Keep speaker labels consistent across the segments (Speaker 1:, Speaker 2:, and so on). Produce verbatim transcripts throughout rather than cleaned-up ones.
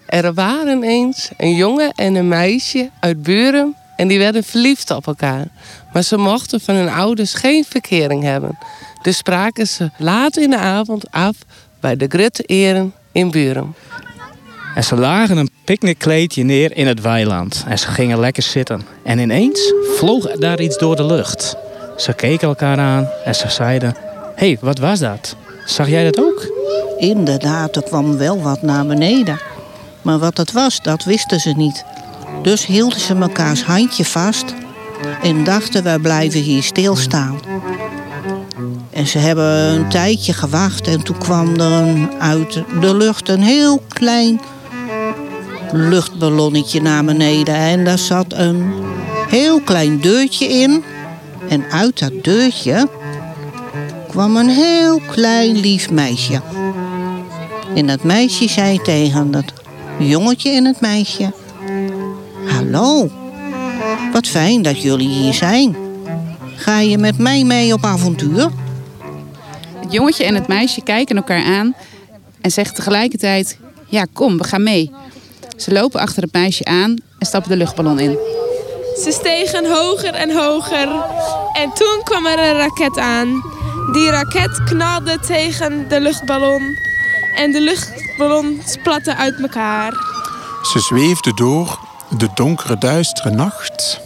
Speaker 1: Er waren eens een jongen en een meisje uit Buren en die werden verliefd op elkaar. Maar ze mochten van hun ouders geen verkering hebben. Dus spraken ze laat in de avond af bij de Grutte Eren in Buren.
Speaker 2: En ze lagen een picknickkleedje neer in het weiland. En ze gingen lekker zitten. En ineens vloog daar iets door de lucht. Ze keken elkaar aan en ze zeiden... Hé, hey, wat was dat? Zag jij dat ook?
Speaker 3: Inderdaad, er kwam wel wat naar beneden. Maar wat het was, dat wisten ze niet. Dus hielden ze mekaars handje vast... en dachten, wij blijven hier stilstaan. En ze hebben een tijdje gewacht... en toen kwam er een, uit de lucht een heel klein luchtballonnetje naar beneden. En daar zat een heel klein deurtje in. En uit dat deurtje kwam een heel klein lief meisje. En dat meisje zei tegen dat jongetje en het meisje... Hallo, wat fijn dat jullie hier zijn. Ga je met mij mee op avontuur?
Speaker 4: Het jongetje en het meisje kijken elkaar aan en zeggen tegelijkertijd... Ja, kom, we gaan mee. Ze lopen achter het meisje aan en stappen de luchtballon in.
Speaker 5: Ze stegen hoger en hoger en toen kwam er een raket aan. Die raket knalde tegen de luchtballon en de luchtballon splatte uit elkaar.
Speaker 6: Ze zweefden door de donkere, duistere nacht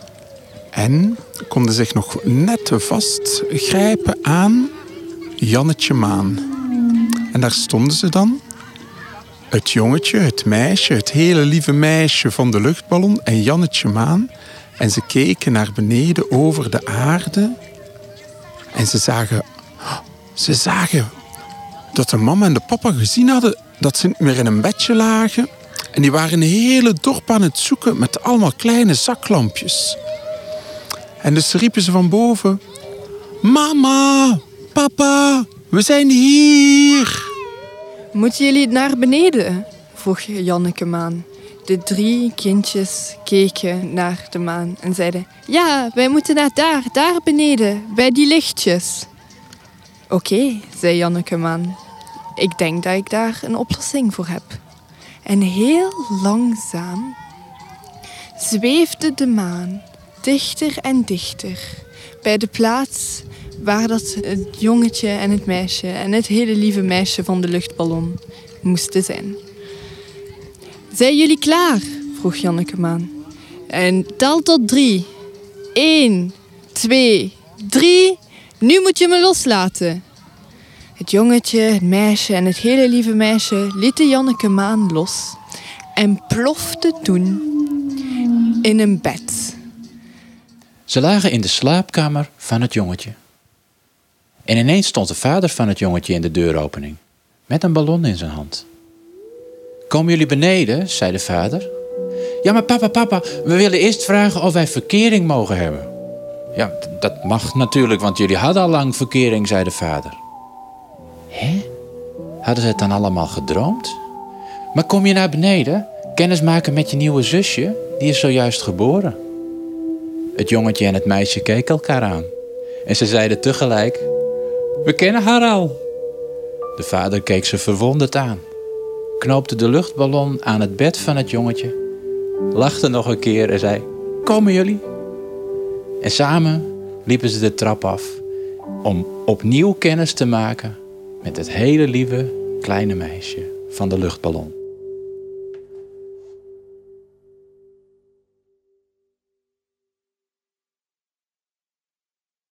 Speaker 6: en konden zich nog net vastgrijpen aan Jannetje Maan. En daar stonden ze dan. Het jongetje, het meisje, het hele lieve meisje van de luchtballon en Jannetje Maan. En ze keken naar beneden over de aarde. En ze zagen, ze zagen dat de mama en de papa gezien hadden dat ze niet meer in een bedje lagen. En die waren een hele dorp aan het zoeken met allemaal kleine zaklampjes. En dus riepen ze van boven... Mama, papa, we zijn hier.
Speaker 7: Moeten jullie naar beneden? Vroeg Janneke Maan. De drie kindjes keken naar de maan en zeiden... Ja, wij moeten naar daar, daar beneden, bij die lichtjes. Oké, okay, zei Janneke Maan. Ik denk dat ik daar een oplossing voor heb. En heel langzaam zweefde de maan dichter en dichter bij de plaats waar dat het jongetje en het meisje en het hele lieve meisje van de luchtballon moesten zijn. Zijn jullie klaar? Vroeg Janneke Maan. En tel tot drie. Eén, twee, drie. Nu moet je me loslaten. Het jongetje, het meisje en het hele lieve meisje lieten Janneke Maan los en ploften toen in een bed.
Speaker 8: Ze lagen in de slaapkamer van het jongetje. En ineens stond de vader van het jongetje in de deuropening, met een ballon in zijn hand. Komen jullie beneden, zei de vader. Ja, maar papa, papa, we willen eerst vragen of wij verkering mogen hebben. Ja, dat mag natuurlijk, want jullie hadden al lang verkering, zei de vader. Hé? Hadden ze het dan allemaal gedroomd? Maar kom je naar beneden, kennis maken met je nieuwe zusje, die is zojuist geboren. Het jongetje en het meisje keken elkaar aan. En ze zeiden tegelijk, we kennen haar al. De vader keek ze verwonderd aan, knoopte de luchtballon aan het bed van het jongetje, lachte nog een keer en zei, komen jullie? En samen liepen ze de trap af om opnieuw kennis te maken met het hele lieve kleine meisje van de luchtballon.